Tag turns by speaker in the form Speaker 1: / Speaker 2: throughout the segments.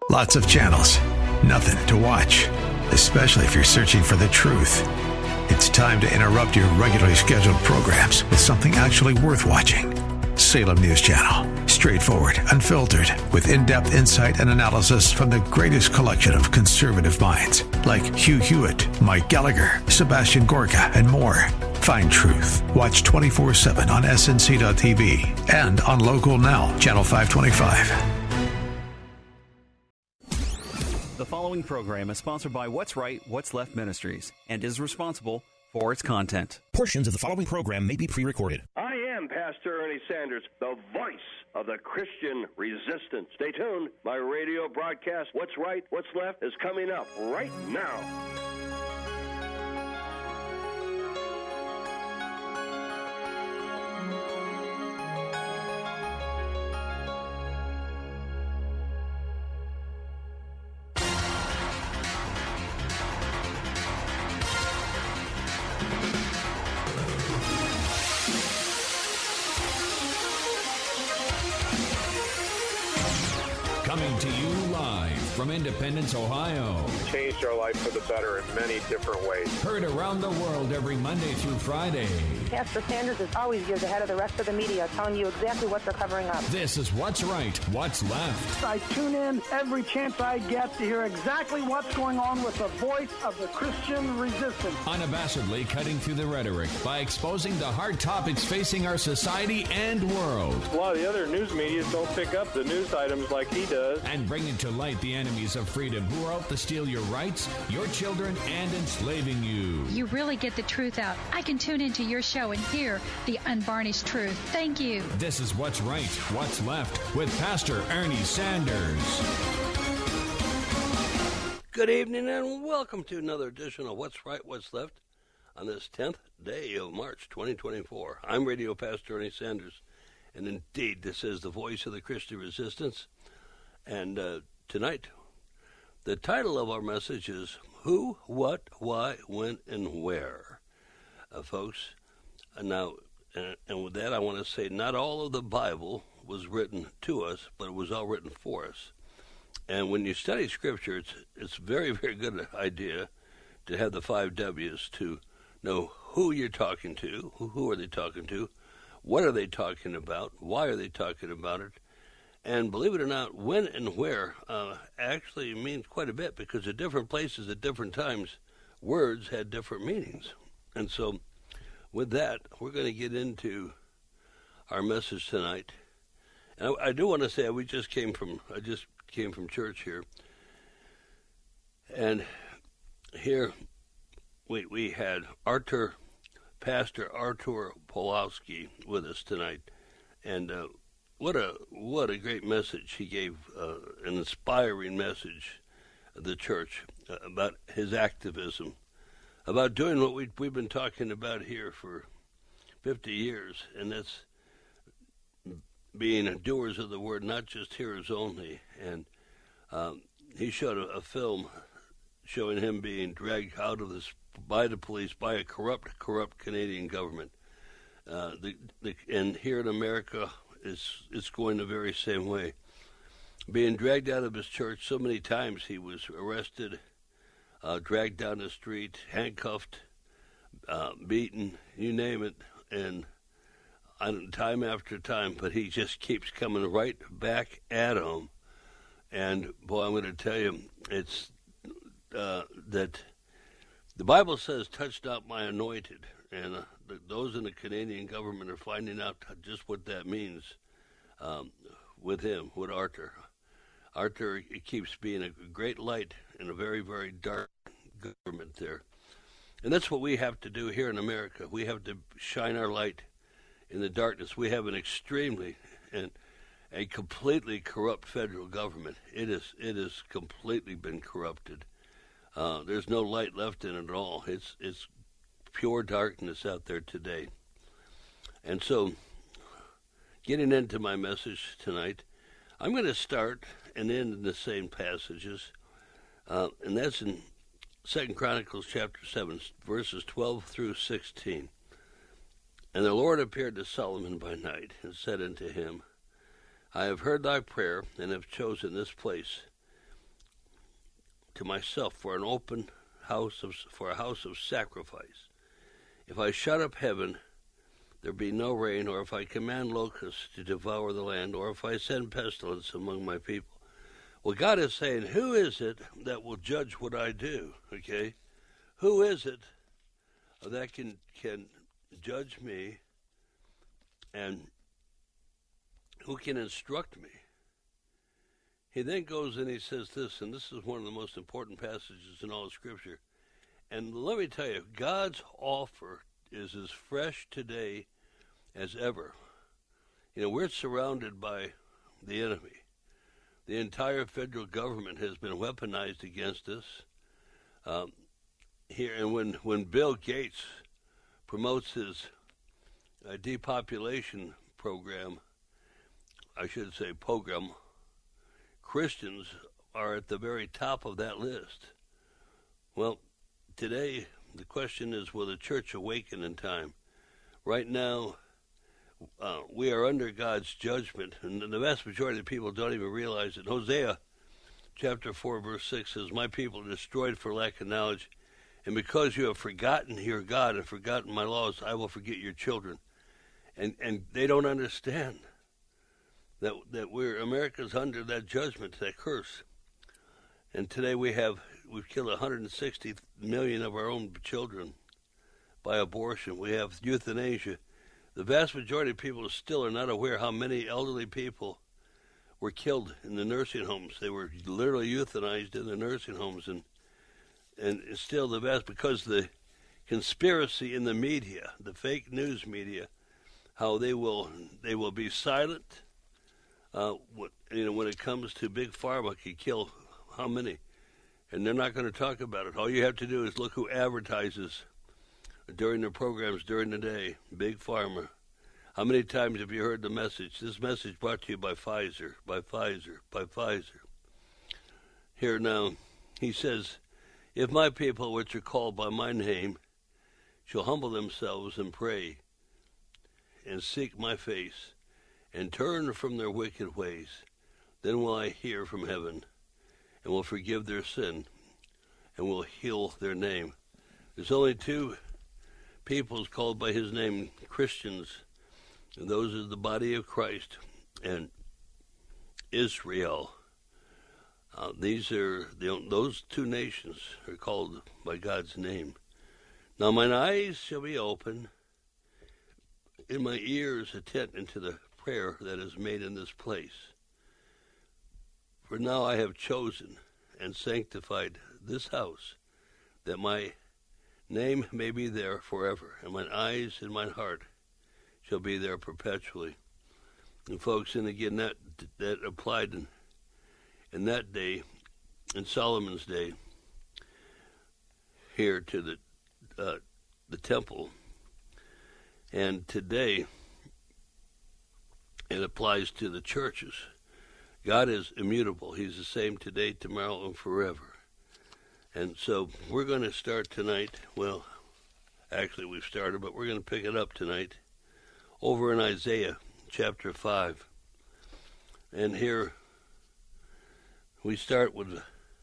Speaker 1: Lots of channels, nothing to watch, especially if you're searching for the truth. It's time to interrupt your regularly scheduled programs with something actually worth watching. Salem News Channel. Straightforward, unfiltered, with in-depth insight and analysis from the greatest collection of conservative minds like Hugh Hewitt, Mike Gallagher, Sebastian Gorka, and more. Find truth. Watch 24/7 on snc.tv and on Local Now, Channel 525.
Speaker 2: The following program is sponsored by What's Right, What's Left Ministries and is responsible for its content.
Speaker 3: Portions of the following program may be pre-recorded.
Speaker 4: I am Pastor Ernie Sanders, the voice of the Christian resistance. Stay tuned. My radio broadcast, What's Right, What's Left, is coming up right now.
Speaker 5: Coming to you live from Independence, Ohio.
Speaker 6: Changed our life for the better in many different ways.
Speaker 5: Heard around the world every Monday through Friday.
Speaker 7: Pastor Sanders is always years ahead of the rest of the media, telling you exactly what they're covering up.
Speaker 5: This is What's Right, What's Left.
Speaker 8: I tune in every chance I get to hear exactly what's going on with the voice of the Christian resistance.
Speaker 5: Unabashedly cutting through the rhetoric by exposing the hard topics facing our society and world.
Speaker 6: A lot of the other news media don't pick up the news items like he does.
Speaker 5: And bringing to light the enemies of freedom who are out to steal your rights, your children, and enslaving you.
Speaker 9: You really get the truth out. I can tune into your show and hear the unvarnished truth. Thank you.
Speaker 5: This is What's Right, What's Left with Pastor Ernie Sanders.
Speaker 10: Good evening and welcome to another edition of What's Right, What's Left on this 10th day of March 2024. I'm Radio Pastor Ernie Sanders, and indeed this is the voice of the Christian resistance. And tonight, the title of our message is Who, What, Why, When, and Where. Folks, now, and with that I want to say not all of the Bible was written to us, but it was all written for us. And when you study Scripture, it's a very, very good idea to have the 5 W's to know who you're talking to, who are they talking to, what are they talking about, why are they talking about it, and believe it or not, when and where actually means quite a bit, because at different places at different times, words had different meanings. And so with that, we're going to get into our message tonight. And I do want to say I just came from church here. And here we had Pastor Artur Pawlowski with us tonight. And what a great message he gave, an inspiring message of the church about his activism, about doing what we've been talking about here for 50 years, and that's being doers of the word, not just hearers only. And he showed a film showing him being dragged out of this by the police, by a corrupt Canadian government. And here in America, it's going the very same way. Being dragged out of his church so many times, he was arrested, dragged down the street, handcuffed, beaten, you name it, and time after time, but he just keeps coming right back at him. And boy, I'm going to tell you, it's that the Bible says, touch not my anointed, and those in the Canadian government are finding out just what that means with him, with Artur. Artur keeps being a great light in a very, very dark government there. And that's what we have to do here in America. We have to shine our light in the darkness. We have an extremely and a completely corrupt federal government. It has completely been corrupted. There's no light left in it at all. It's pure darkness out there today. And so, getting into my message tonight, I'm going to start and end in the same passages, and that's in 2 Chronicles chapter 7, verses 12 through 16. And the Lord appeared to Solomon by night and said unto him, I have heard thy prayer and have chosen this place to myself for an open house for a house of sacrifice. If I shut up heaven, there be no rain, or if I command locusts to devour the land, or if I send pestilence among my people. Well, God is saying, who is it that will judge what I do? Okay, who is it that can judge me, and who can instruct me? He then goes and he says this, and this is one of the most important passages in all of Scripture. And let me tell you, God's offer is as fresh today as ever. You know, we're surrounded by the enemy. The entire federal government has been weaponized against us. Here, and when Bill Gates promotes his depopulation program, Christians are at the very top of that list. Well, today the question is, will the church awaken in time? Right now, we are under God's judgment, and the vast majority of people don't even realize it. Hosea chapter 4, verse 6 says, "My people are destroyed for lack of knowledge, and because you have forgotten your God and forgotten my laws, I will forget your children." And they don't understand that America's under that judgment, that curse. And today we've killed 160 million of our own children by abortion. We have euthanasia. The vast majority of people still are not aware how many elderly people were killed in the nursing homes. They were literally euthanized in the nursing homes, and still because the conspiracy in the media, the fake news media, how they will be silent. When it comes to big pharma, could kill how many, and they're not going to talk about it. All you have to do is look who advertises during the programs during the day. Big pharma. How many times have you heard the message? This message brought to you by Pfizer, by Pfizer, by Pfizer. Here now, he says, "If my people, which are called by my name, shall humble themselves and pray and seek my face and turn from their wicked ways, then will I hear from heaven and will forgive their sin and will heal their name." There's only two peoples called by his name, Christians, and those are the body of Christ and Israel. Those two nations are called by God's name. "Now mine eyes shall be open, and my ears attentive to the prayer that is made in this place. For now I have chosen and sanctified this house, that my name may be there forever, and mine eyes and mine heart shall be there perpetually." And folks, and again, that applied in that day, in Solomon's day, here to the temple. And today, it applies to the churches. God is immutable. He's the same today, tomorrow, and forever. And so we're going to start tonight. Well, actually we've started, but we're going to pick it up tonight over in Isaiah chapter 5. And here we start with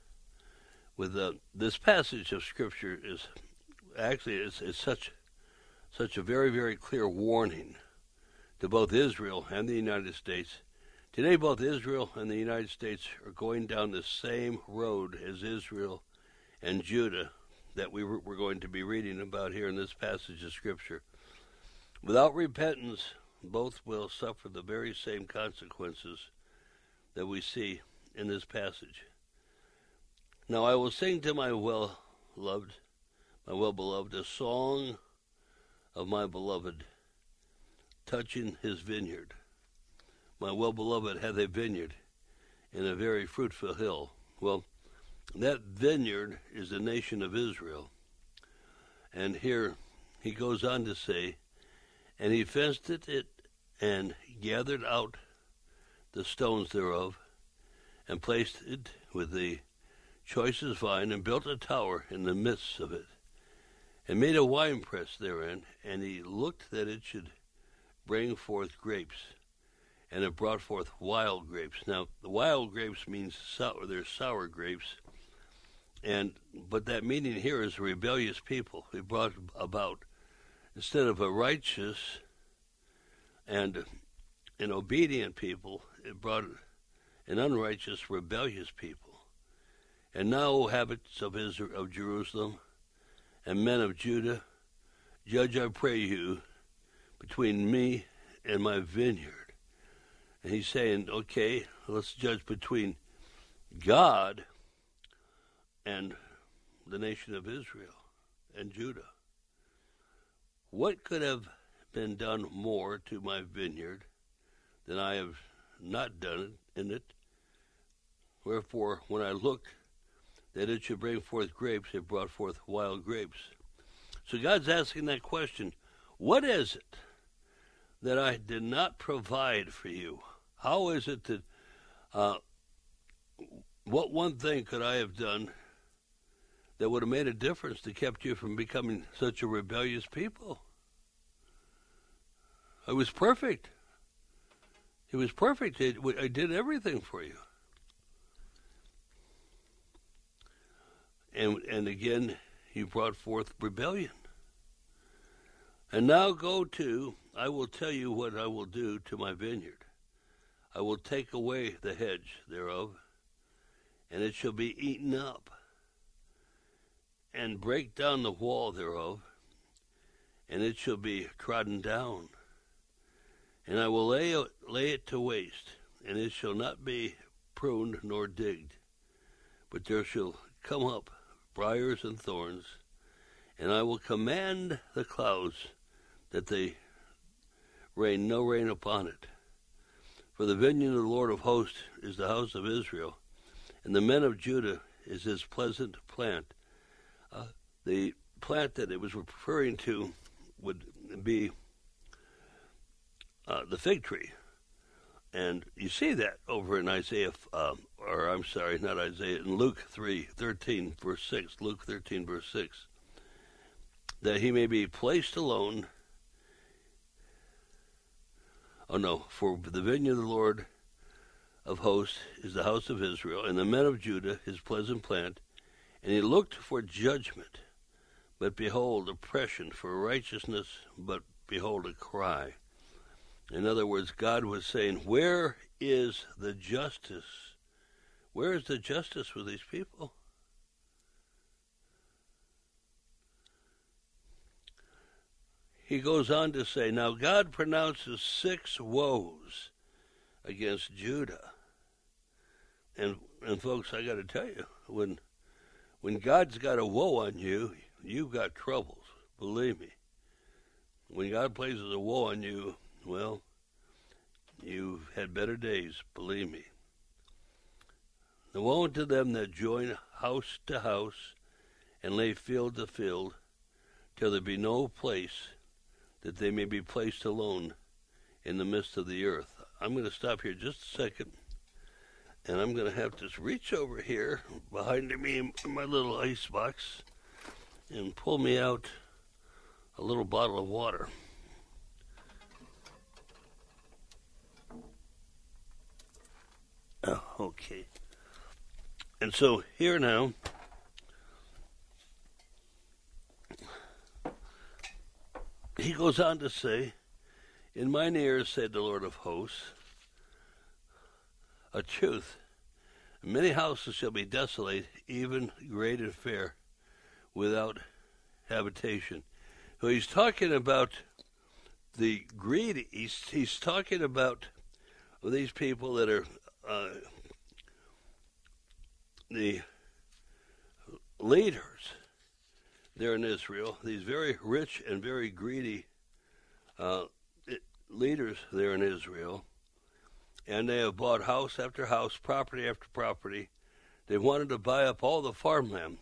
Speaker 10: this passage of Scripture is actually it's such a very, very clear warning to both Israel and the United States. Today, both Israel and the United States are going down the same road as Israel and Judah that we're going to be reading about here in this passage of Scripture. Without repentance, both will suffer the very same consequences that we see in this passage. "Now I will sing to my well-beloved, a song of my beloved, touching his vineyard. My well-beloved hath a vineyard in a very fruitful hill." Well, that vineyard is the nation of Israel. And here he goes on to say, "And he fenced it and gathered out the stones thereof, and placed it with the choicest vine, and built a tower in the midst of it, and made a winepress therein, and he looked that it should bring forth grapes, and it brought forth wild grapes." Now, the wild grapes means sour. They're sour grapes, But that meaning here is rebellious people. He brought about, instead of a righteous and an obedient people, it brought an unrighteous, rebellious people. And now, O habits of Israel, of Jerusalem, and men of Judah, judge, I pray you, between me and my vineyard. And he's saying, okay, let's judge between God and the nation of Israel and Judah. What could have been done more to my vineyard than I have not done in it? Wherefore, when I looked that it should bring forth grapes, it brought forth wild grapes. So God's asking that question, what is it that I did not provide for you? How is it that, what one thing could I have done that would have made a difference that kept you from becoming such a rebellious people? I was perfect. He was perfect. I did everything for you. And again, you brought forth rebellion. And now go to, I will tell you what I will do to my vineyard. I will take away the hedge thereof, and it shall be eaten up, and break down the wall thereof, and it shall be trodden down. And I will lay it to waste, and it shall not be pruned nor digged, but there shall come up briars and thorns, and I will command the clouds that they rain no rain upon it. For the vineyard of the Lord of hosts is the house of Israel, and the men of Judah is his pleasant plant. The plant that it was referring to would be the fig tree. And you see that over in Isaiah, in Luke 13, verse 6, Luke 13, verse 6, that he may be placed alone. For the vineyard of the Lord of hosts is the house of Israel, and the men of Judah his pleasant plant. And he looked for judgment, but behold, oppression, for righteousness, but behold, a cry. In other words, God was saying, where is the justice? Where is the justice with these people? He goes on to say, now God pronounces 6 woes against Judah. And folks, I got to tell you, when God's got a woe on you, you've got troubles, believe me. When God places a woe on you, well, you've had better days, believe me. The woe unto them that join house to house and lay field to field, till there be no place that they may be placed alone in the midst of the earth. I'm going to stop here just a second, and I'm going to have to reach over here behind me in my little ice box and pull me out a little bottle of water. Oh, okay. And so here now, he goes on to say, in mine ears, said the Lord of hosts, a truth. Many houses shall be desolate, even great and fair, without habitation. So he's talking about the greedy. He's talking about these people that are the leaders there in Israel, these very rich and very greedy leaders there in Israel, and they have bought house after house, property after property. They wanted to buy up all the farmland.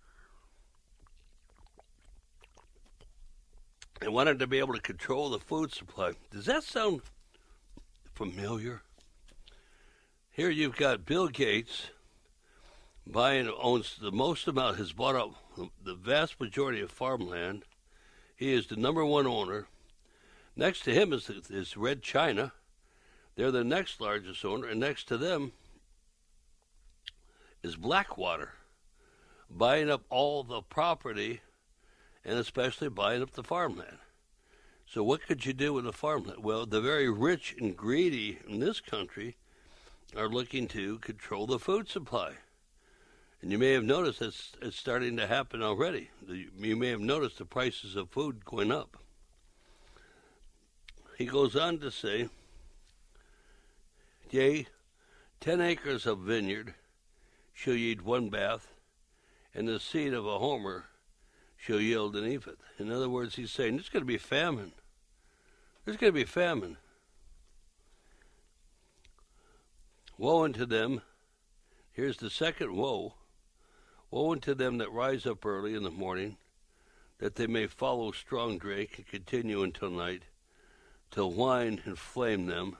Speaker 10: They wanted to be able to control the food supply. Does that sound familiar? Here you've got Bill Gates owns the most amount, has bought up the vast majority of farmland. He is the number one owner. Next to him is Red China. They're the next largest owner, and next to them is Blackwater. buying up all the property, and especially buying up the farmland. So what could you do with the farmland? Well, the very rich and greedy in this country are looking to control the food supply. And you may have noticed it's starting to happen already. You may have noticed the prices of food going up. He goes on to say, yea, 10 acres of vineyard shall yield 1 bath, and the seed of a homer shall yield an ephah. In other words, he's saying there's going to be famine. There's going to be famine. Woe unto them. Here's the second woe. Woe unto them that rise up early in the morning, that they may follow strong drink and continue until night, till wine inflame them.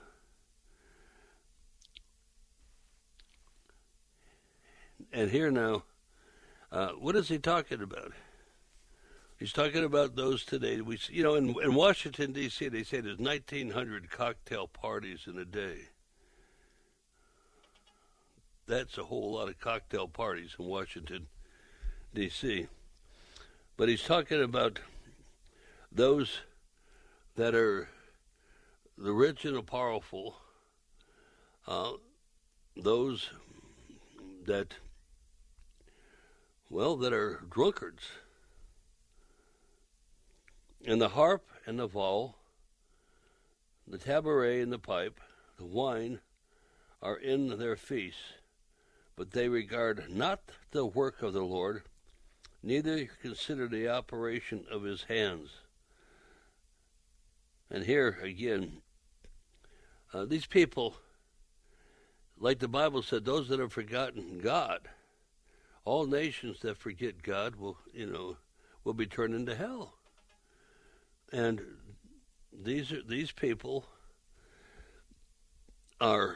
Speaker 10: And here now, what is he talking about? He's talking about those today. In Washington, D.C., they say there's 1,900 cocktail parties in a day. That's a whole lot of cocktail parties in Washington, D.C. But he's talking about those that are the rich and the powerful, those that are drunkards. And the harp and the viol, the tabret and the pipe, the wine are in their feasts, but they regard not the work of the Lord, neither consider the operation of his hands. And here again, these people, like the Bible said, those that have forgotten God, all nations that forget God will be turned into hell. And these people are,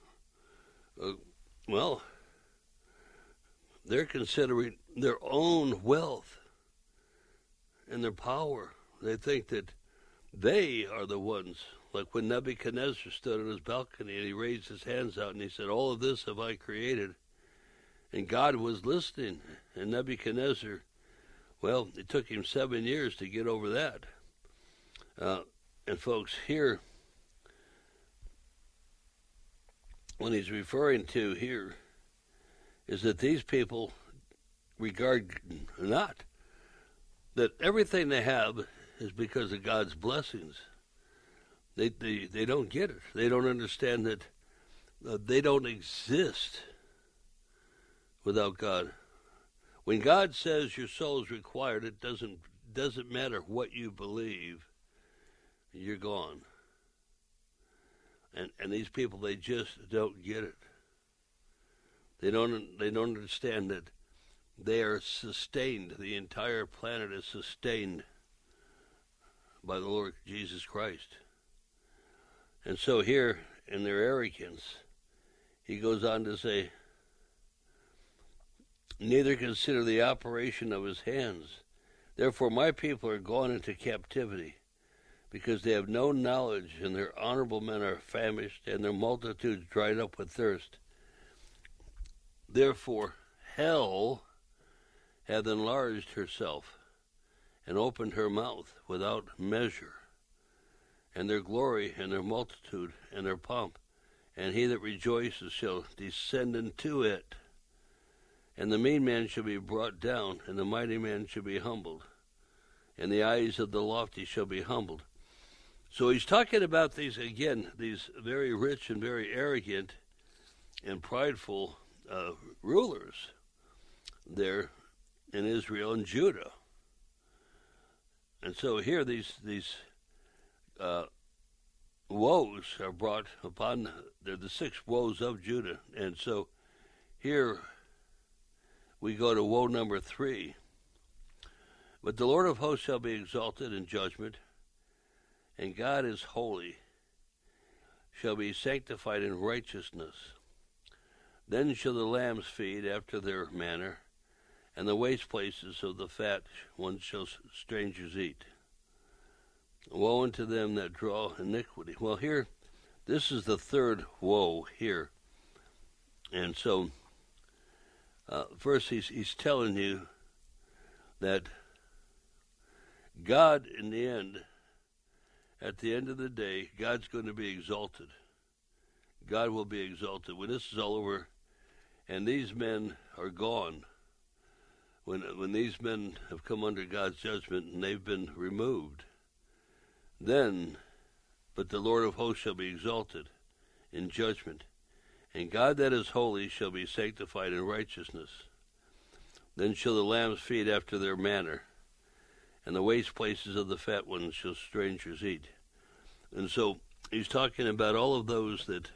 Speaker 10: they're considering their own wealth and their power. They think that they are the ones, like when Nebuchadnezzar stood on his balcony and he raised his hands out and he said, all of this have I created. And God was listening. And Nebuchadnezzar, it took him 7 years to get over that. And folks, here, what he's referring to here is that these people regard not that everything they have is because of God's blessings. They don't get it. They don't understand that they don't exist without God. When God says your soul is required, it doesn't matter what you believe. You're gone. And these people, they just don't get it. They don't understand that they are sustained. The entire planet is sustained by the Lord Jesus Christ. And so here, in their arrogance, he goes on to say, neither consider the operation of his hands. Therefore my people are gone into captivity, because they have no knowledge, and their honorable men are famished, and their multitudes dried up with thirst. Therefore hell hath enlarged herself, and opened her mouth without measure, and their glory, and their multitude, and their pomp, and he that rejoices shall descend into it. And the mean man shall be brought down, and the mighty man shall be humbled, and the eyes of the lofty shall be humbled. So he's talking about these very rich and very arrogant and prideful rulers there in Israel and Judah. And so here these woes are brought upon, they're the 6 woes of Judah. And so here we go to woe number 3. But the Lord of hosts shall be exalted in judgment, and God is holy, shall be sanctified in righteousness. Then shall the lambs feed after their manner, and the waste places of the fat ones shall strangers eat. Woe unto them that draw iniquity. Well, here, this is the third woe here. And so, First, he's telling you that God, in the end, at the end of the day, God's going to be exalted. God will be exalted. When this is all over and these men are gone, when these men have come under God's judgment and they've been removed, then, but the Lord of hosts shall be exalted in judgment, and God that is holy shall be sanctified in righteousness. Then shall the lambs feed after their manner, and the waste places of the fat ones shall strangers eat. And so he's talking about all of those that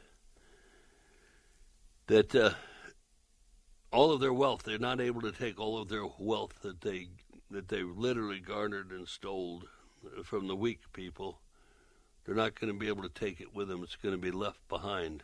Speaker 10: all of their wealth, they're not able to take all of their wealth that they literally garnered and stole from the weak people. They're not going to be able to take it with them. It's going to be left behind.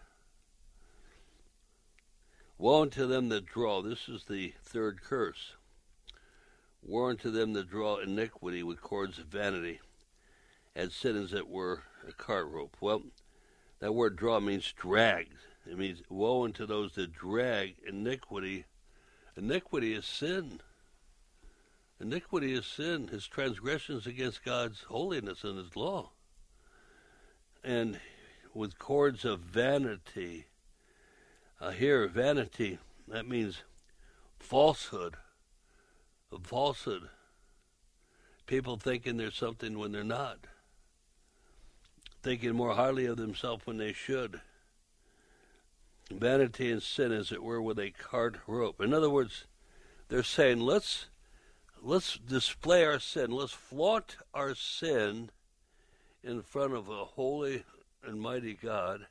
Speaker 10: Woe unto them that draw. This is the third curse. Woe unto them that draw iniquity with cords of vanity, as sin as it were a cart rope. Well, that word draw means drag. It means woe unto those that drag iniquity. Iniquity is sin. Iniquity is sin. His transgressions against God's holiness and his law. And with cords of vanity. Here, vanity, that means falsehood. Falsehood. People thinking there's something when they're not. Thinking more highly of themselves when they should. Vanity and sin, as it were, with a cart rope. In other words, they're saying, let's display our sin. Let's flaunt our sin in front of a holy and mighty God.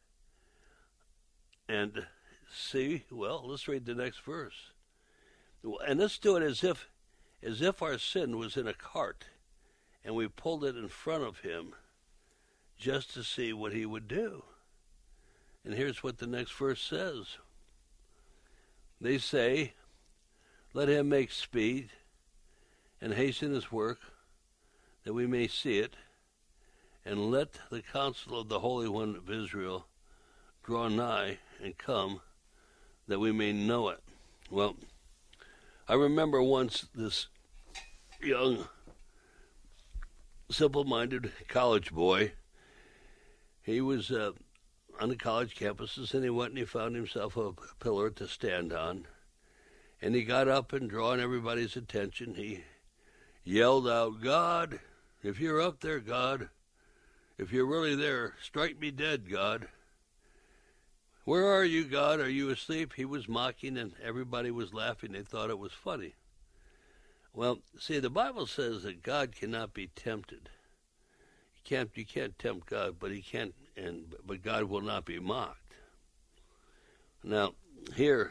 Speaker 10: And see, well, let's read the next verse. And let's do it as if our sin was in a cart and we pulled it in front of him just to see what he would do. And here's what the next verse says. They say, let him make speed and hasten his work, that we may see it, and let the counsel of the Holy One of Israel draw nigh and come, that we may know it. Well, I remember once this young, simple-minded college boy, he was on the college campuses, and he went and he found himself a pillar to stand on, and he got up and drawing everybody's attention, he yelled out, God, if you're up there, God, if you're really there, strike me dead, God. Where are you, God? Are you asleep? He was mocking, and everybody was laughing. They thought it was funny. Well, see, the Bible says that God cannot be tempted. You can't tempt God, but but God will not be mocked. Now, here,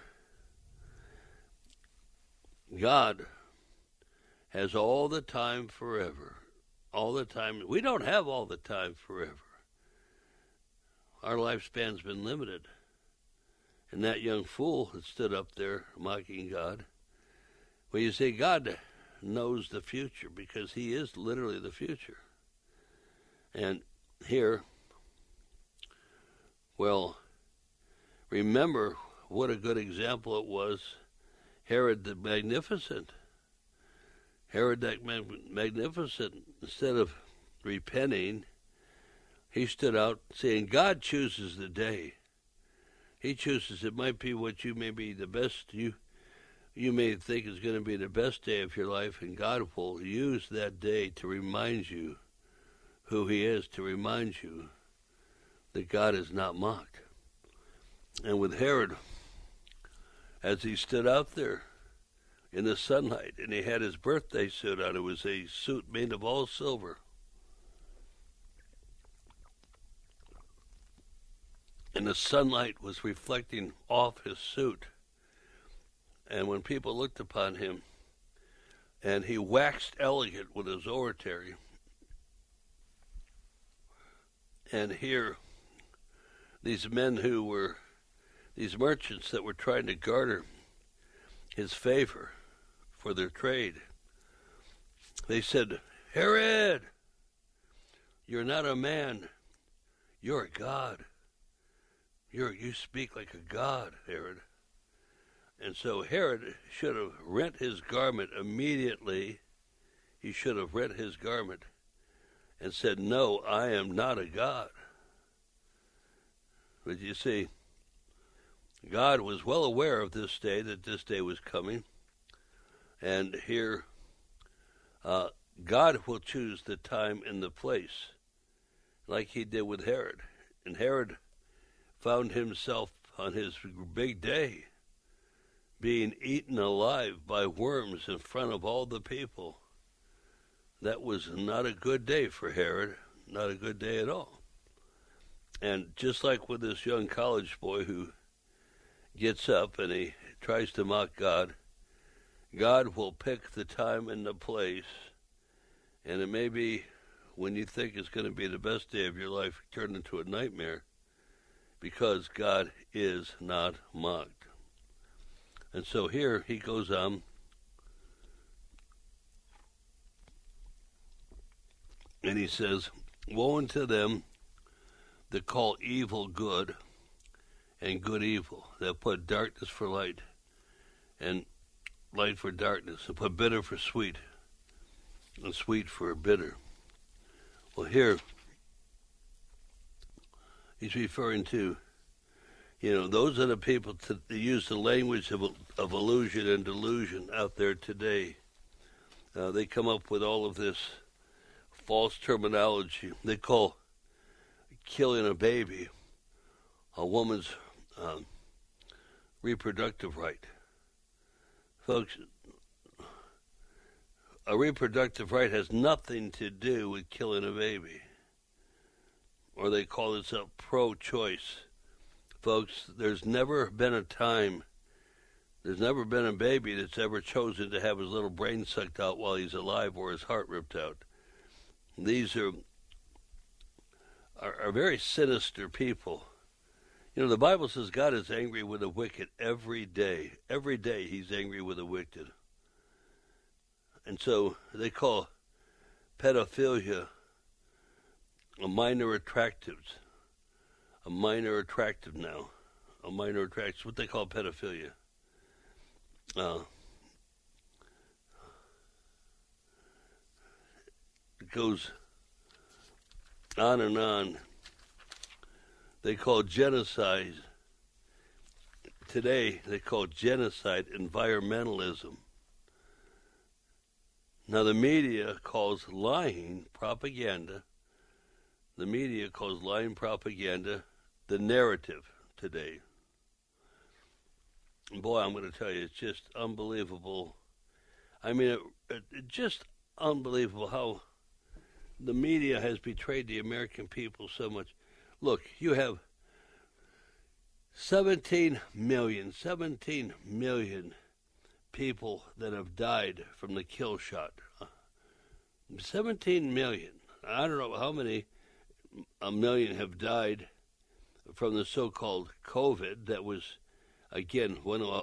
Speaker 10: God has all the time forever. All the time. We don't have all the time forever. Our lifespan's been limited. And that young fool that stood up there mocking God, well, you see, God knows the future because he is literally the future. And here, well, remember what a good example it was, Herod the Magnificent. Herod the Magnificent, instead of repenting, he stood out saying, God chooses the day. He chooses, it might be what you may be the best, you may think is going to be the best day of your life, and God will use that day to remind you who he is, to remind you that God is not mocked. And with Herod, as he stood out there in the sunlight, and he had his birthday suit on, it was a suit made of all silver. And the sunlight was reflecting off his suit. And when people looked upon him, and he waxed elegant with his oratory, and here, these men who were, these merchants that were trying to garner his favor for their trade, they said, Herod, you're not a man, you're a god. You speak like a god, Herod. And so Herod should have rent his garment immediately. He should have rent his garment and said, "No, I am not a god." But you see, God was well aware of this day, that this day was coming. And here, God will choose the time and the place, like he did with Herod. And Herod found himself on his big day being eaten alive by worms in front of all the people. That was not a good day for Herod, not a good day at all. And just like with this young college boy who gets up and he tries to mock God, God will pick the time and the place, and it may be when you think it's going to be the best day of your life turned into a nightmare, because God is not mocked. And so here he goes on, and he says, "Woe unto them that call evil good and good evil, that put darkness for light and light for darkness, and put bitter for sweet and sweet for bitter." Well, here he's referring to, those are the people that use the language of illusion and delusion out there today. They come up with all of this false terminology. They call killing a baby a woman's reproductive right. Folks, a reproductive right has nothing to do with killing a baby. Or they call this a pro-choice. Folks, there's never been a baby that's ever chosen to have his little brain sucked out while he's alive or his heart ripped out. These are very sinister people. The Bible says God is angry with the wicked every day. Every day he's angry with the wicked. And so they call pedophilia a minor attractive now. A minor attractive, what they call pedophilia. It goes on and on. They call genocide, today they call genocide environmentalism. Now the media calls lying propaganda. The media calls lying propaganda the narrative today. And boy, I'm going to tell you, it's just unbelievable. I mean, it's just unbelievable how the media has betrayed the American people so much. Look, you have 17 million people that have died from the kill shot. 17 million. I don't know how many, a million have died from the so-called COVID. That was, again, one of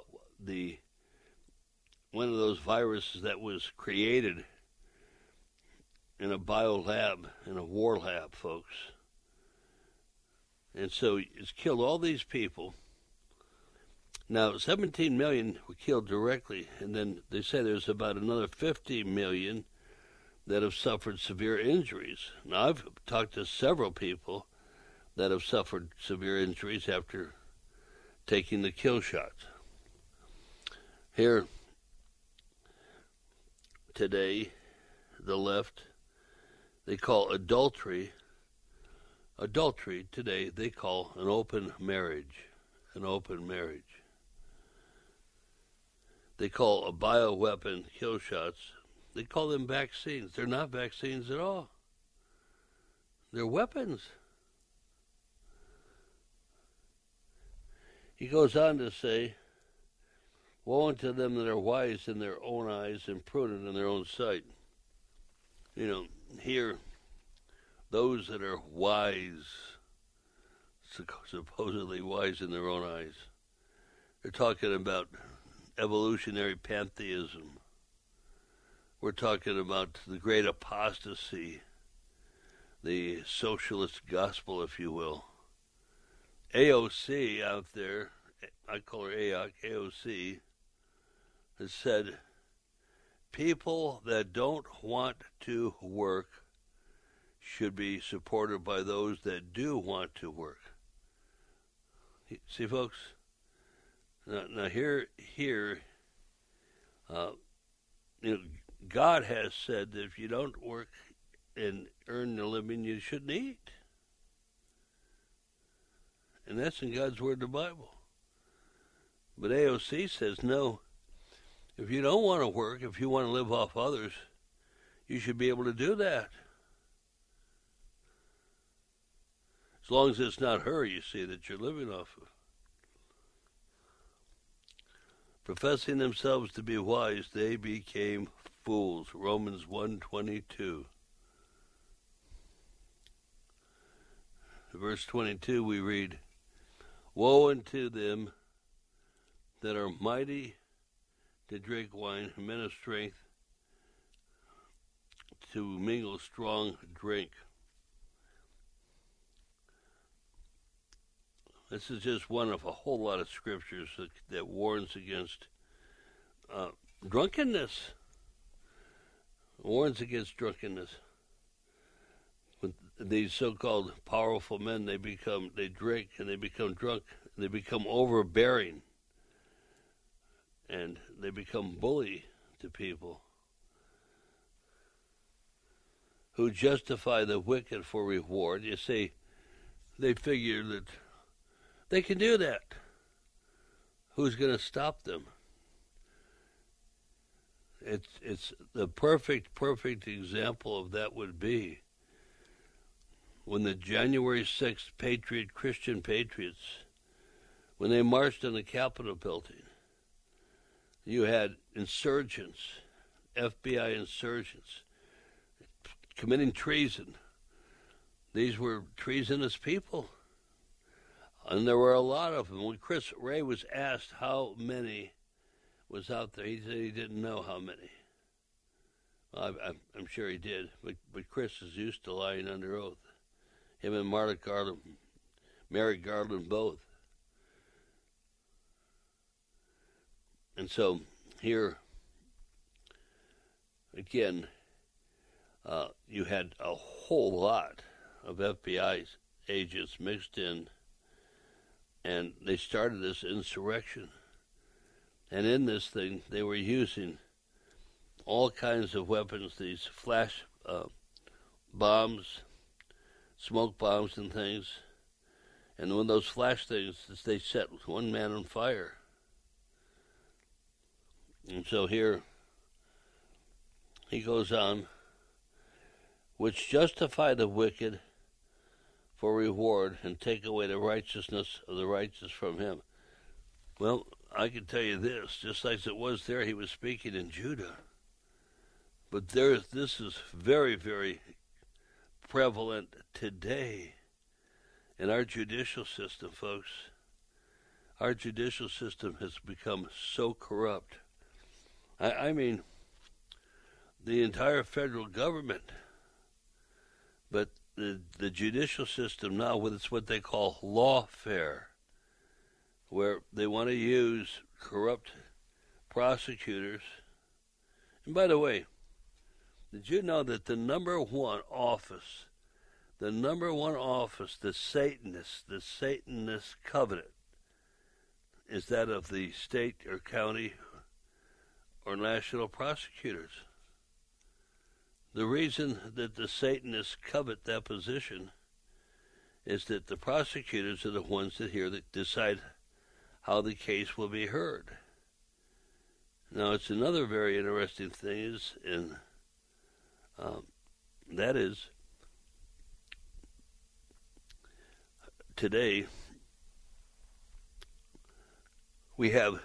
Speaker 10: those viruses that was created in a bio lab, in a war lab, folks. And so it's killed all these people. Now, 17 million were killed directly, and then they say there's about another 50 million that have suffered severe injuries. Now, I've talked to several people that have suffered severe injuries after taking the kill shots. Here, today, the left, they call adultery today, they call an open marriage. They call a bioweapon kill shots, they call them vaccines. They're not vaccines at all. They're weapons. He goes on to say, "Woe unto them that are wise in their own eyes and prudent in their own sight." Here, those that are wise, supposedly wise in their own eyes, they're talking about evolutionary pantheism. We're talking about the great apostasy, the socialist gospel, if you will. AOC out there, I call her AOC, has said, people that don't want to work should be supported by those that do want to work. See, folks, now here, God has said that if you don't work and earn a living, you shouldn't eat. And that's in God's Word, the Bible. But AOC says, no, if you don't want to work, if you want to live off others, you should be able to do that. As long as it's not her, you see, that you're living off of. Professing themselves to be wise, they became fools. Romans 1:22. Verse 22 we read, woe unto them that are mighty to drink wine, men of strength to mingle strong drink. This is just one of a whole lot of scriptures that warns against drunkenness. Warns against drunkenness. When these so-called powerful men, they drink and they become drunk, and they become overbearing, and they become bully to people who justify the wicked for reward. You see, they figure that they can do that. Who's going to stop them? It's the perfect example of that would be when the January 6th Christian patriots, when they marched on the Capitol building. You had insurgents, FBI insurgents, committing treason. These were treasonous people. And there were a lot of them. When Chris Wray was asked how many was out there, he said he didn't know how many. Well, I'm sure he did, but Chris is used to lying under oath. Him and Mary Garland both. And so here, again, you had a whole lot of FBI agents mixed in, and they started this insurrection. And in this thing, they were using all kinds of weapons, these flash bombs, smoke bombs and things. And when those flash things, they set one man on fire. And so here, he goes on, which justify the wicked for reward and take away the righteousness of the righteous from him. Well, I can tell you this, just like it was there, he was speaking in Judah. But this is very, very prevalent today in our judicial system, folks. Our judicial system has become so corrupt. I mean, the entire federal government, but the judicial system now, it's what they call lawfare, where they want to use corrupt prosecutors. And by the way, did you know that the number one office, the Satanist covenant, is that of the state or county or national prosecutors? The reason that the Satanists covet that position is that the prosecutors are the ones that decide how the case will be heard. Now, it's another very interesting thing that is, today we have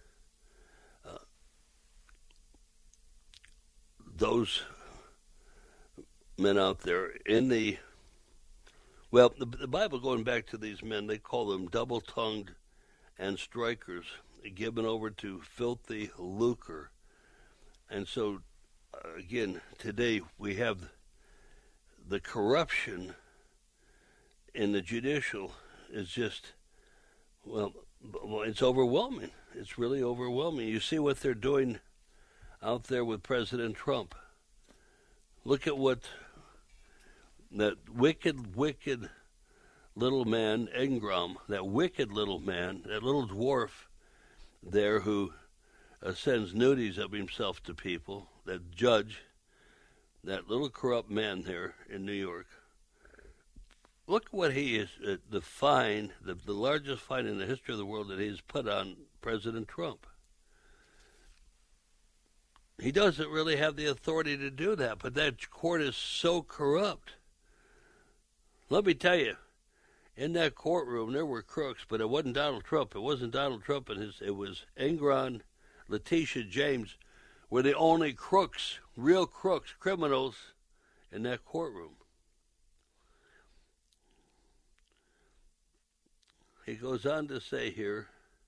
Speaker 10: those men out there in the Bible, going back to these men, they call them double-tongued and strikers, given over to filthy lucre. And so, again, today we have the corruption in the judicial is just, Well, it's overwhelming. It's really overwhelming. You see what they're doing out there with President Trump. Look at what that wicked little man, Engram, that wicked little man, that little dwarf there who sends nudies of himself to people, that judge, that little corrupt man there in New York. Look what he is, the fine, the largest fine in the history of the world that he's put on President Trump. He doesn't really have the authority to do that, but that court is so corrupt. Let me tell you, in that courtroom there were crooks, but it wasn't Donald Trump. It wasn't Donald Trump and it was Engram, Letitia James were the only crooks, real crooks, criminals in that courtroom. He goes on to say here,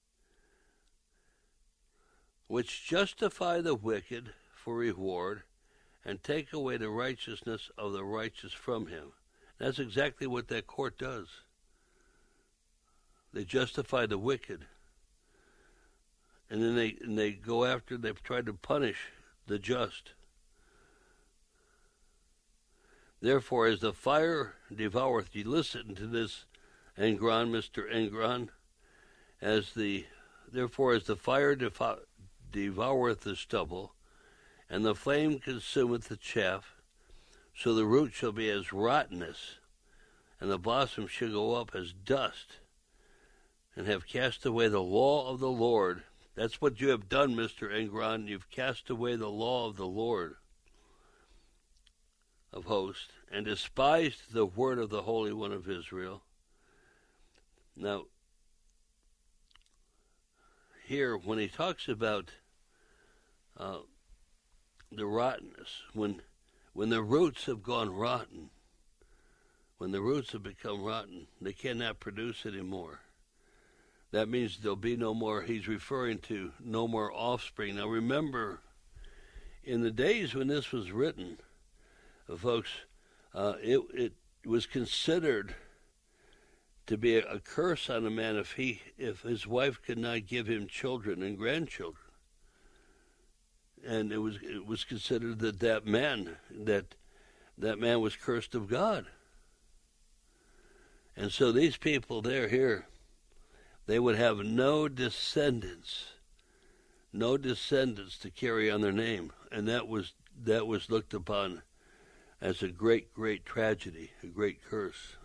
Speaker 10: which justify the wicked for reward and take away the righteousness of the righteous from him. That's exactly what that court does. They justify the wicked. And then they go after, they've tried to punish the just. Therefore, as the fire devoureth, you listen to this, Engram, Mr. Engram, therefore as the fire devoureth the stubble, and the flame consumeth the chaff, so the root shall be as rottenness, and the blossom shall go up as dust, and have cast away the law of the Lord. That's what you have done, Mr. Engram. You've cast away the law of the Lord of hosts, and despised the word of the Holy One of Israel. Now, here, when he talks about the rottenness, when the roots have gone rotten, when the roots have become rotten, they cannot produce anymore. That means there'll be no more, he's referring to no more offspring. Now remember, in the days when this was written, folks, it was considered to be a curse on a man if his wife could not give him children and grandchildren. And it was considered that man was cursed of God. And so these people here, they would have no descendants to carry on their name, and that was looked upon as a great tragedy, a great curse.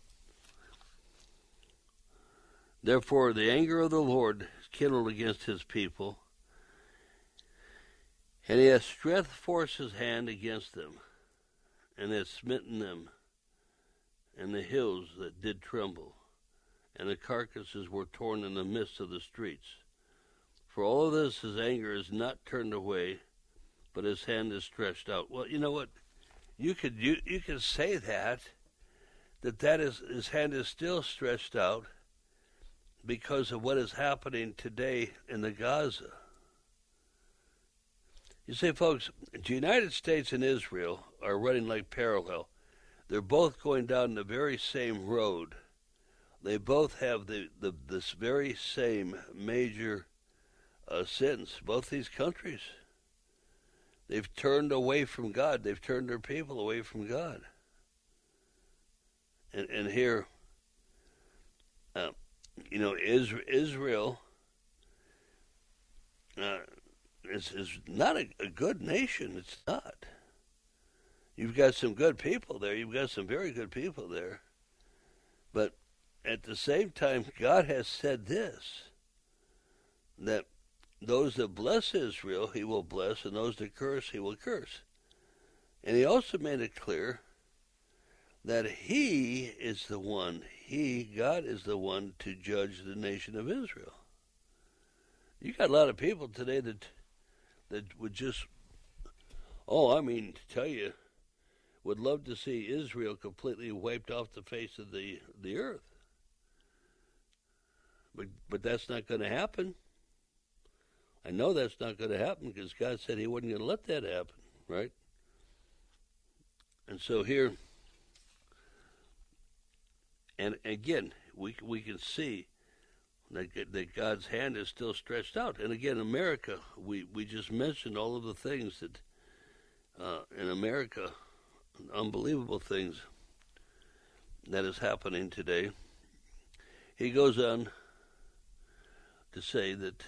Speaker 10: Therefore, the anger of the Lord is kindled against his people, and he has stretched forth his hand against them, and has smitten them, and the hills that did tremble, and the carcasses were torn in the midst of the streets. For all of this, his anger is not turned away, but his hand is stretched out. Well, you know what? You could say that is his hand is still stretched out because of what is happening today in the Gaza. You see, folks, the United States and Israel are running like parallel. They're both going down the very same road. They both have this very same major sins. Both these countries, they've turned away from God. They've turned their people away from God. And here, Israel is not a good nation. It's not. You've got some good people there. You've got some very good people there. But at the same time, God has said this, that those that bless Israel, he will bless, and those that curse, he will curse. And he also made it clear that he is the one, God is the one to judge the nation of Israel. You got a lot of people today that would just, to tell you, would love to see Israel completely wiped off the face of the earth. But that's not going to happen. I know that's not going to happen because God said he wasn't going to let that happen, right? And so here, and again, we can see that God's hand is still stretched out. And again, America, we just mentioned all of the things that in America, unbelievable things that is happening today. He goes on to say that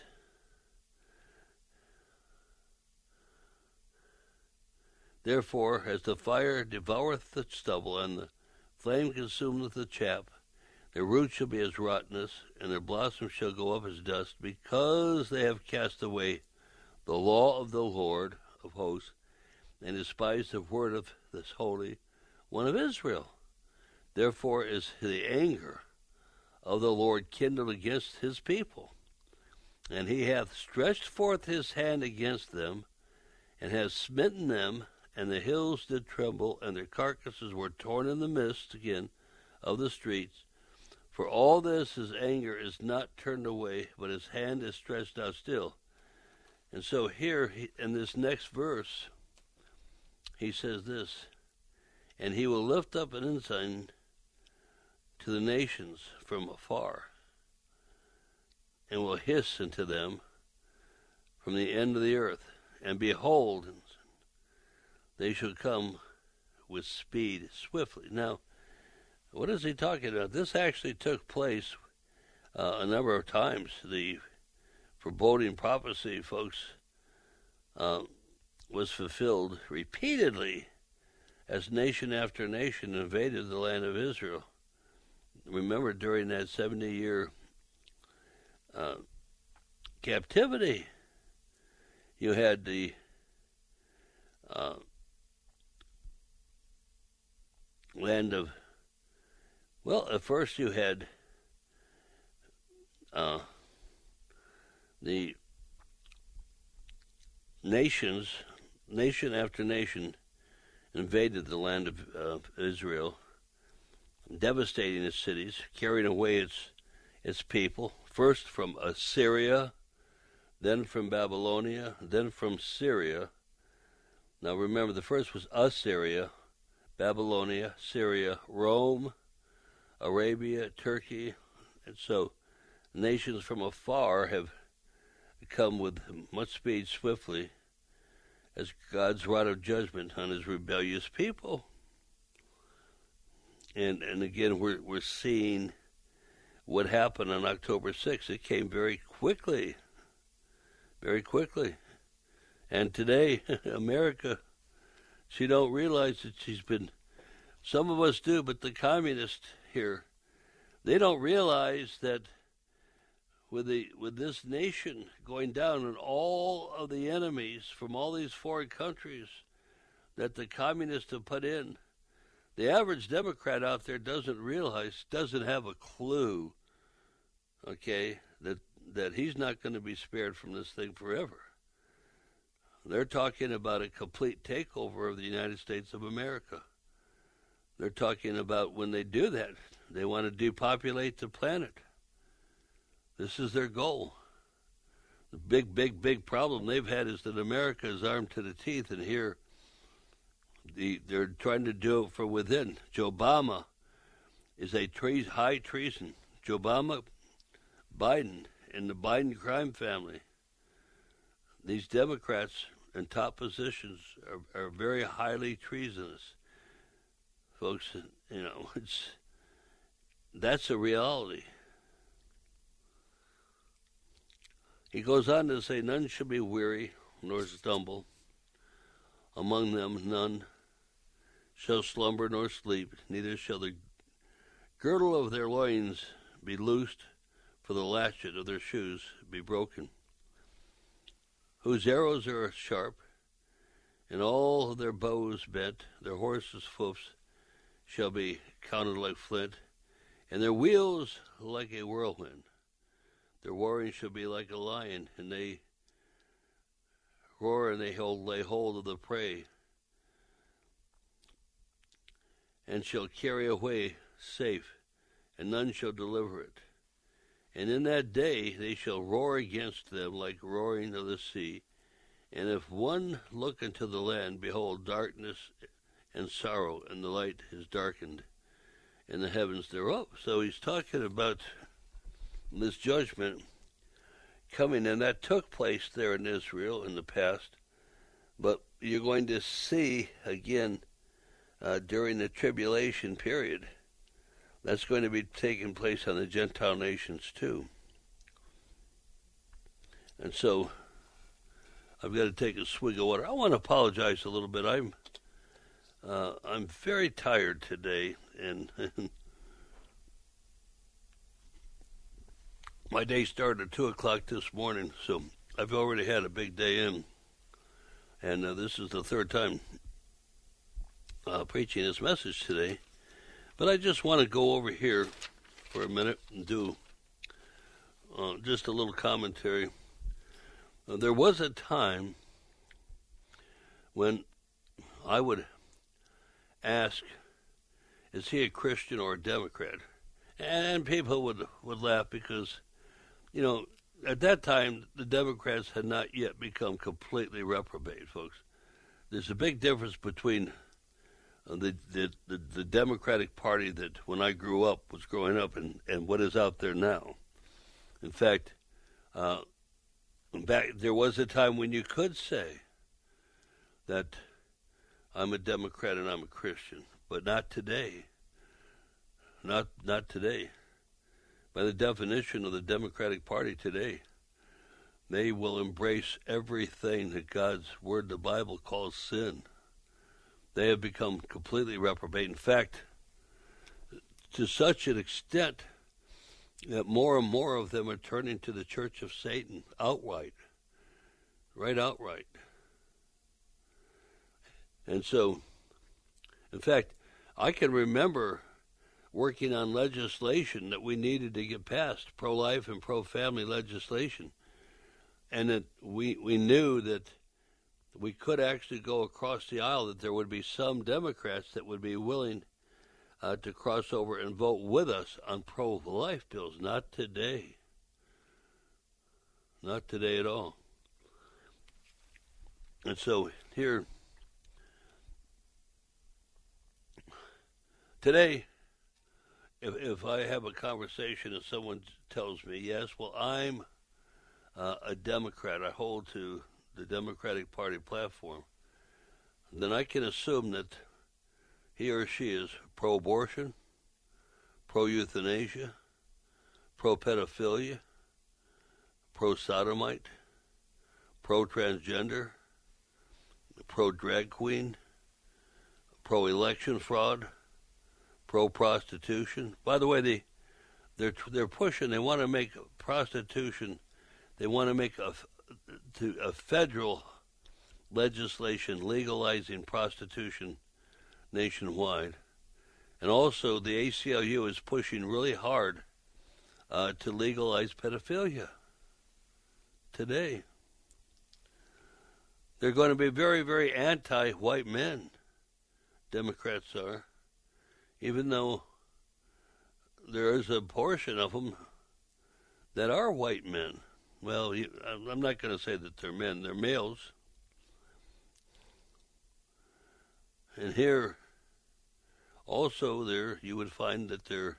Speaker 10: therefore, as the fire devoureth the stubble, and the flame consumeth the chaff, their roots shall be as rottenness, and their blossoms shall go up as dust, because they have cast away the law of the Lord of hosts, and despised the word of this Holy One of Israel. Therefore is the anger of the Lord kindled against his people, and he hath stretched forth his hand against them, and hath smitten them, and the hills did tremble, and their carcasses were torn in the midst again of the streets. For all this his anger is not turned away, but his hand is stretched out still. And so here, in this next verse, he says this, and he will lift up an ensign to the nations from afar, and will hiss unto them from the end of the earth. And behold, they shall come with speed swiftly. Now, what is he talking about? This actually took place a number of times. The foreboding prophecy, folks, was fulfilled repeatedly as nation after nation invaded the land of Israel. Remember, during that 70-year captivity, you had the land of, well, at first you had the nations, nation after nation, invaded the land of Israel, devastating its cities, carrying away its people, first from Assyria, then from Babylonia, then from Syria. Now remember, the first was Assyria, Babylonia, Syria, Rome, Arabia, Turkey. And so nations from afar have come with much speed swiftly as God's rod of judgment on his rebellious people. And again, we're seeing what happened on October 6th. It came very quickly. Very quickly. And today, America, she don't realize that she's been, some of us do, but the communists here, they don't realize that with this nation going down and all of the enemies from all these foreign countries that the communists have put in, the average Democrat out there doesn't realize, doesn't have a clue, okay, that he's not going to be spared from this thing forever. They're talking about a complete takeover of the United States of America. They're talking about when they do that, they want to depopulate the planet. This is their goal. The big problem they've had is that America is armed to the teeth, and here they're trying to do it from within. Joe Obama is a high treason. Joe Obama, Biden, and the Biden crime family. These Democrats in top positions are very highly treasonous. Folks, you know, that's a reality. He goes on to say, none shall be weary nor stumble. Among them none shall slumber nor sleep, neither shall the girdle of their loins be loosed, for the latchet of their shoes be broken. Whose arrows are sharp, and all their bows bent, their horses' hoofs shall be counted like flint, and their wheels like a whirlwind. Their warring shall be like a lion, and they roar, and they lay hold of the prey, and shall carry away safe, and none shall deliver it. And in that day they shall roar against them like roaring of the sea. And if one look into the land, behold, darkness and sorrow, and the light is darkened in the heavens thereof. So he's talking about this judgment coming, and that took place there in Israel in the past. But you're going to see again during the tribulation period, that's going to be taking place on the Gentile nations too. And so I've got to take a swig of water. I want to apologize a little bit. I'm very tired today, and my day started at 2 o'clock this morning, so I've already had a big day in. And this is the third time preaching this message today. But I just want to go over here for a minute and do just a little commentary. There was a time when I would ask, is he a Christian or a Democrat? And people would laugh because, you know, at that time, the Democrats had not yet become completely reprobate, folks. There's a big difference between the Democratic Party that when I was growing up, and what is out there now. In fact, there was a time when you could say that I'm a Democrat and I'm a Christian, but not today. Not today. By the definition of the Democratic Party today, they will embrace everything that God's Word, the Bible, calls sin. They have become completely reprobate. In fact, to such an extent that more and more of them are turning to the Church of Satan outright. And so, in fact, I can remember working on legislation that we needed to get passed, pro-life and pro-family legislation, and that we knew that we could actually go across the aisle, that there would be some Democrats that would be willing to cross over and vote with us on pro-life bills. Not today. Not today at all. And so here, today, if I have a conversation and someone tells me, yes, well, I'm a Democrat, I hold to the Democratic Party platform, then I can assume that he or she is pro-abortion, pro-euthanasia, pro-pedophilia, pro-sodomite, pro-transgender, pro-drag queen, pro-election fraud, pro-prostitution. By the way, they're pushing. They want to make prostitution. They want to make a federal legislation legalizing prostitution nationwide, and also the ACLU is pushing really hard to legalize pedophilia today. They're going to be very, very anti-white men. Democrats are. Even though there is a portion of them that are white men. Well, I'm not going to say that they're men, they're males. And here, also there, you would find that they're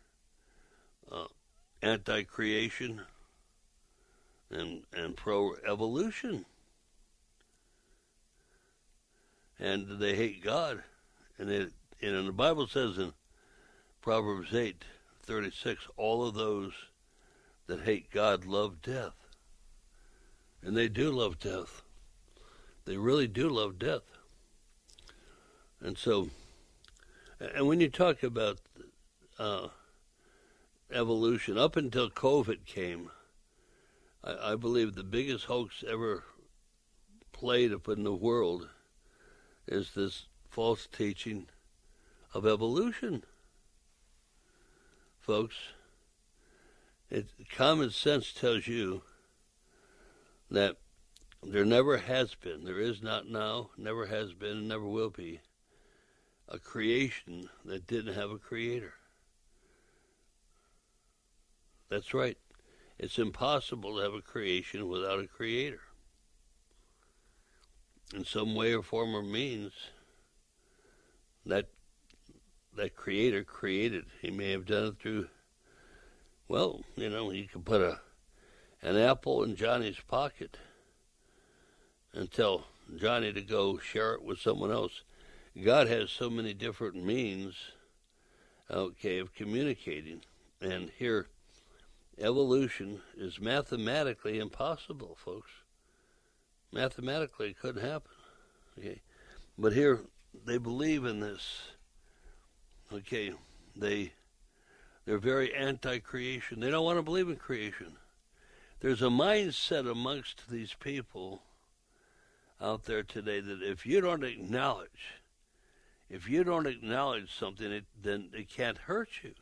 Speaker 10: anti-creation and pro-evolution. And they hate God. And the Bible says in Proverbs 8:36, all of those that hate God love death. And they do love death. They really do love death. And so, and when you talk about evolution, up until COVID came, I believe the biggest hoax ever played up in the world is this false teaching of evolution. Folks, common sense tells you that there never has been, there is not now, never has been, and never will be, a creation that didn't have a creator. That's right. It's impossible to have a creation without a creator. In some way or form or means, that creator created. He may have done it through Well, you can put an apple in Johnny's pocket and tell Johnny to go share it with someone else. God has so many different means, of communicating. And here, evolution is mathematically impossible, folks. Mathematically, it couldn't happen. Okay, but here, they believe in this. Okay, they're very anti-creation. They don't want to believe in creation. There's a mindset amongst these people out there today that if you don't acknowledge something, then it can't hurt you.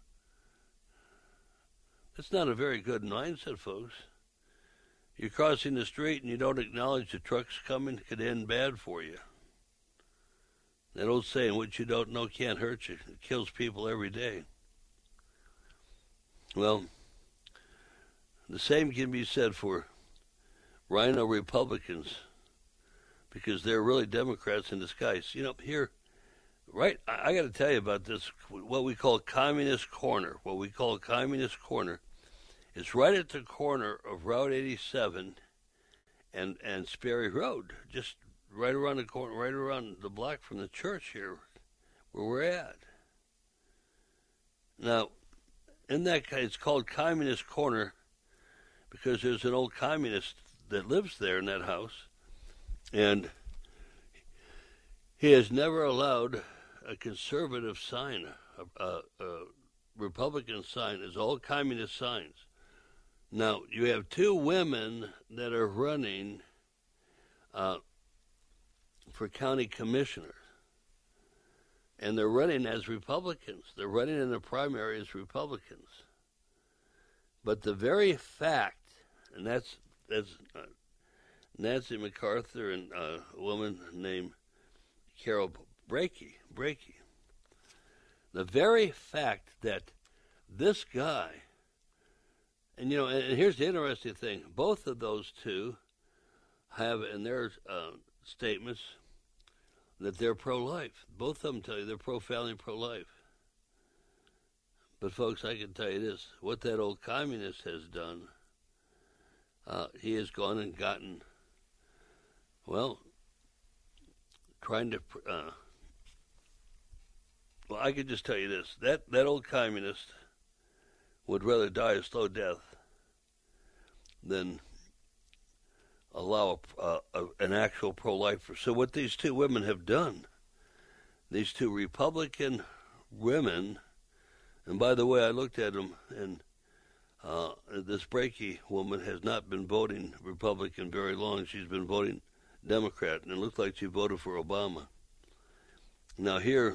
Speaker 10: That's not a very good mindset, folks. You're crossing the street and you don't acknowledge the truck's coming, it could end bad for you. That old saying, what you don't know can't hurt you. It kills people every day. Well, the same can be said for Rhino Republicans, because they're really Democrats in disguise. Here, right, I got to tell you about this, what we call Communist Corner. What we call Communist Corner is right at the corner of Route 87 and Sperry Road, just right around the corner, right around the block from the church here where we're at. Now, in that case, it's called Communist Corner because there's an old communist that lives there in that house, and he has never allowed a conservative sign, a Republican sign. It's all communist signs. Now, you have two women that are running for county commissioners, and they're running as Republicans. They're running in the primary as Republicans. But the very fact, and that's Nancy MacArthur and a woman named Carol Brakey. The very fact that this guy, and here's the interesting thing, both of those two have in their statements that they're pro-life. Both of them tell you they're profoundly pro-life. But folks, I can tell you this, what that old communist has done, he has gone and gotten, trying to, I could just tell you this, that old communist would rather die a slow death than allow an actual pro-lifer. So what these two women have done, these two Republican women, and by the way, I looked at them, and this Brakey woman has not been voting Republican very long. She's been voting Democrat, and it looks like she voted for Obama. Now here,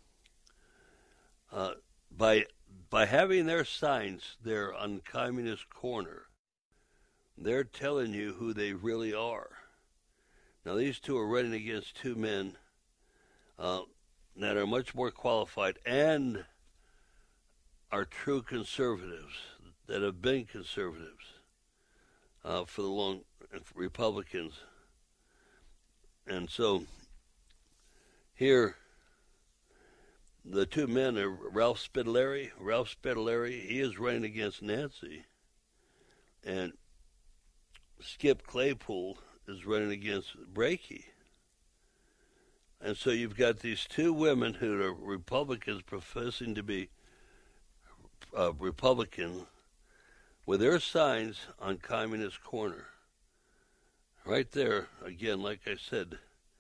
Speaker 10: by having their signs there on Communist Corner, they're telling you who they really are. Now, these two are running against two men that are much more qualified and are true conservatives, that have been conservatives for the long Republicans. And so here, the two men are Ralph Spitaleri. Ralph Spitaleri, he is running against Nancy, and Skip Claypool is running against Brakey. And so you've got these two women who are Republicans professing to be Republican with their signs on Communist Corner. Right there, again, like I said,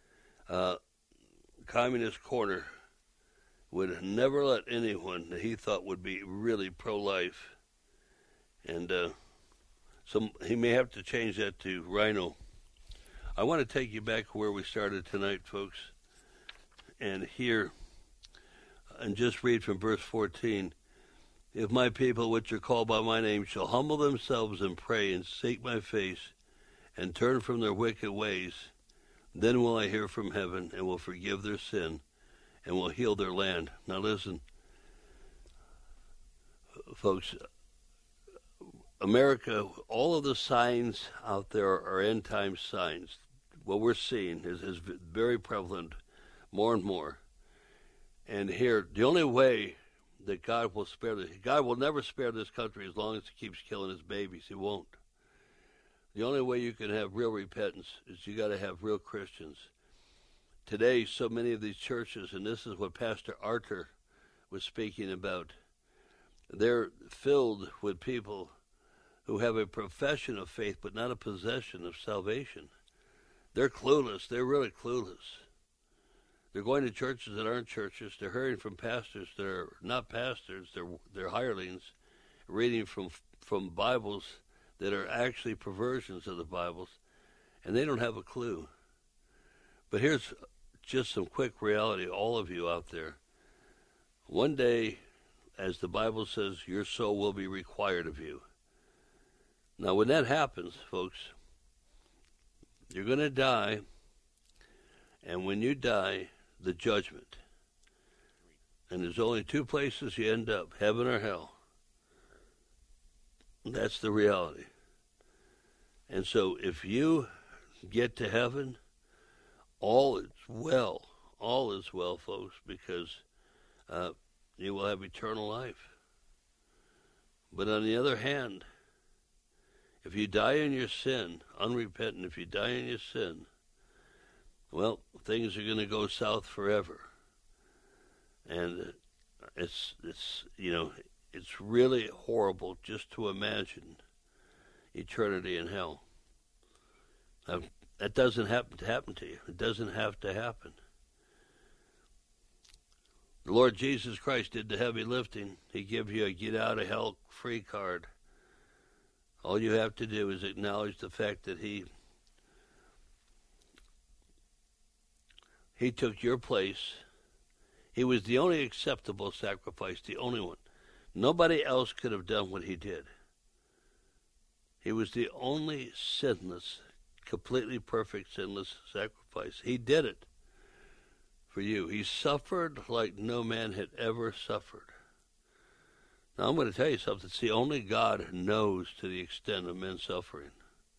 Speaker 10: Communist Corner would never let anyone that he thought would be really pro-life, and so he may have to change that to Rhino. I want to take you back where we started tonight, folks, and here, and just read from verse 14. If my people, which are called by my name, shall humble themselves and pray and seek my face and turn from their wicked ways, then will I hear from heaven and will forgive their sin and will heal their land. Now listen, folks, America, all of the signs out there are end-time signs. What we're seeing is very prevalent, more and more. And here, the only way that God will never spare this country as long as it keeps killing its babies. He won't. The only way you can have real repentance is you got to have real Christians. Today, so many of these churches, and this is what Pastor Arter was speaking about, they're filled with people who have a profession of faith but not a possession of salvation. They're clueless. They're really clueless. They're going to churches that aren't churches. They're hearing from pastors that are not pastors. They're hirelings, reading from Bibles that are actually perversions of the Bibles, and they don't have a clue. But here's just some quick reality, all of you out there. One day, as the Bible says, your soul will be required of you. Now, when that happens, folks, you're going to die, and when you die, the judgment. And there's only two places you end up, heaven or hell. That's the reality. And so if you get to heaven, all is well, folks, because you will have eternal life. But on the other hand, if you die in your sin, unrepentant, if you die in your sin, well, things are going to go south forever. And it's really horrible just to imagine eternity in hell. That doesn't happen to you. It doesn't have to happen. The Lord Jesus Christ did the heavy lifting. He gave you a get-out-of-hell free card. All you have to do is acknowledge the fact that He took your place. He was the only acceptable sacrifice, the only one. Nobody else could have done what He did. He was the only sinless, completely perfect, sinless sacrifice. He did it for you. He suffered like no man had ever suffered. Now, I'm going to tell you something. See, only God knows to the extent of men's suffering.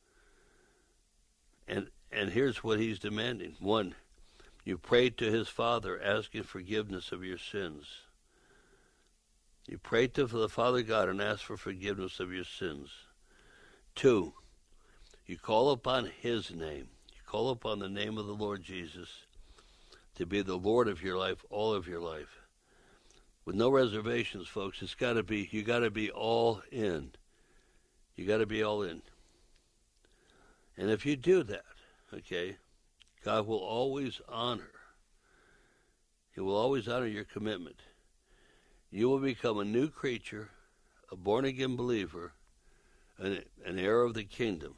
Speaker 10: And here's what He's demanding. One, you prayed to His Father asking forgiveness of your sins. You pray to the Father God and ask for forgiveness of your sins. 2, you call upon His name. You call upon the name of the Lord Jesus to be the Lord of your life, all of your life. With no reservations, folks. You got to be all in. You got to be all in. And if you do that, okay, God will always honor. He will always honor your commitment. You will become a new creature, a born-again believer, an heir of the kingdom.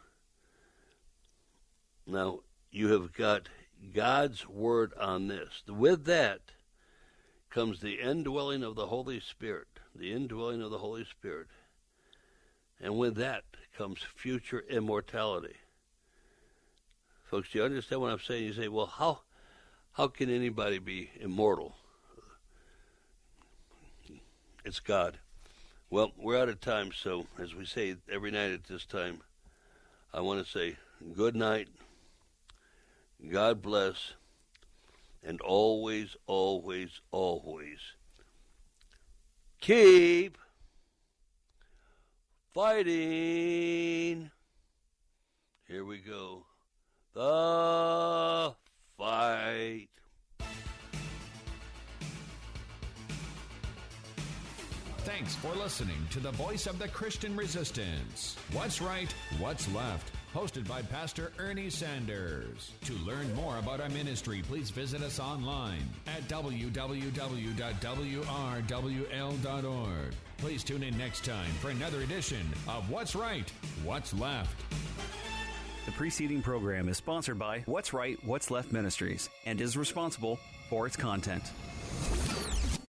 Speaker 10: Now, you have got God's word on this. With that comes the indwelling of the Holy Spirit, the indwelling of the Holy Spirit. And with that comes future immortality. Folks, do you understand what I'm saying? You say, well, how can anybody be immortal? It's God. Well, we're out of time, so as we say every night at this time, I want to say good night, God bless, and always, always, always keep fighting. Here we go. The fight.
Speaker 5: Thanks for listening to the Voice of the Christian Resistance. What's Right, What's Left? Hosted by Pastor Ernie Sanders. To learn more about our ministry, please visit us online at www.wrwl.org. Please tune in next time for another edition of What's Right, What's Left.
Speaker 2: The preceding program is sponsored by What's Right, What's Left Ministries and is responsible for its content.